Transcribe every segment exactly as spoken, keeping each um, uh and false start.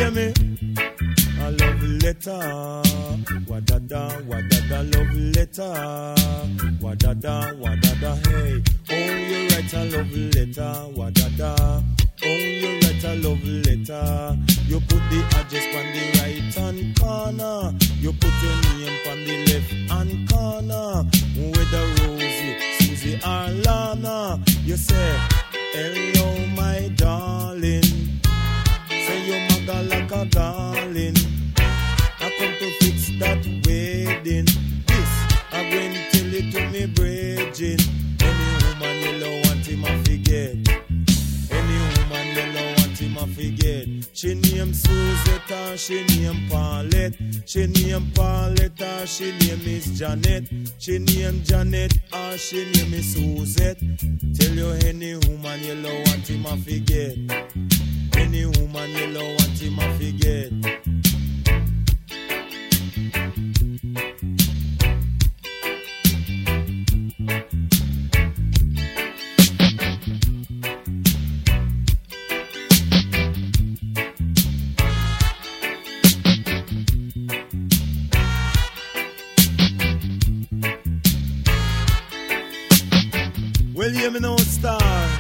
hear me? A love letter. Wa-da-da, wa-da-da, love letter. Wa-da-da, wa-da-da, hey. Oh, you write a love letter. Wa-da-da. Oh, you write a love letter. You put the address on the right hand corner. You put your name on the left hand corner. Whether Rosie, Susie or Lana. You say, hello my darling. Say you maga like a darling. I come to fix that wedding. This, I'm going to tell it to me Bridget. Any woman you love want him I forget. Any woman you love want him I forget. She name Suzette or she name Paulette. She name Paulette or she name is Janet. She name Janet or she name is Suzette. Tell you any woman you love want him I forget. Any woman you love want him I forget. Well, hear me now, star,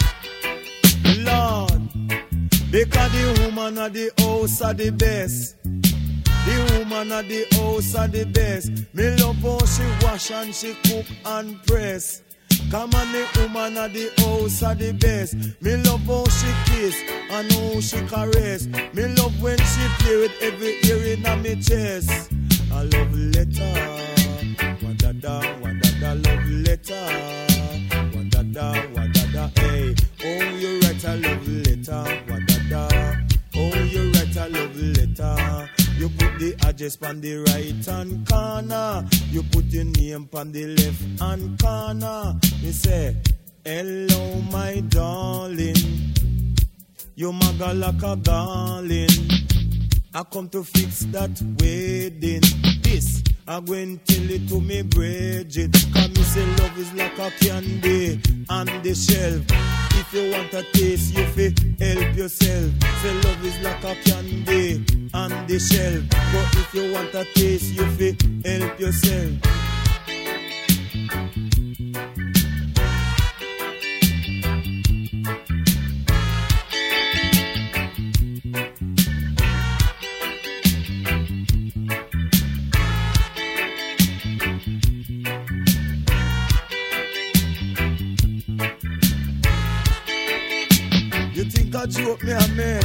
Lord, because the woman at the house are the best. The woman at the house are the best. Me love how she wash and she cook and press. Come on, the woman at the house are the best. Me love how she kiss and how she caress. Me love when she play with every ear in my chest. A love letter, wa-da-da, wa-da-da, love letter. Wa-da-da, wa-da-da, hey. Oh, you write a love letter, wa-da-da. Oh, you write a love letter. You put the address on the right hand corner. You put your name on the left hand corner. You say, hello my darling. You maga like a darling. I come to fix that wedding. This, I'm going to tell it to me Bridget. Cause me say love is like a candy on the shelf. If you want a taste, you fi help yourself. Say love is like a candy on the shelf. But if you want a taste, you fi help yourself. You think I joke me a man?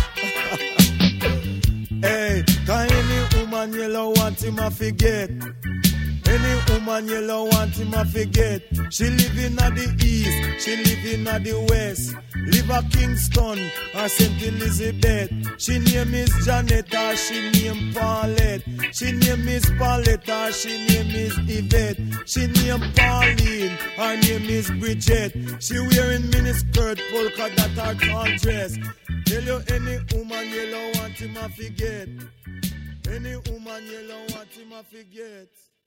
Hey, cause any woman you love want him a forget. Any woman you love want him a forget. She live in the east, she live in the west. Live at Kingston or Saint Elizabeth. She name is Janet or she name Paulette. She name is Paulette or she name is Yvette. She name Pauline, her name is Bridget. She wearing miniskirt, polka dot her tall dress. Tell you any woman you love want him a forget. Any woman you love want him a forget.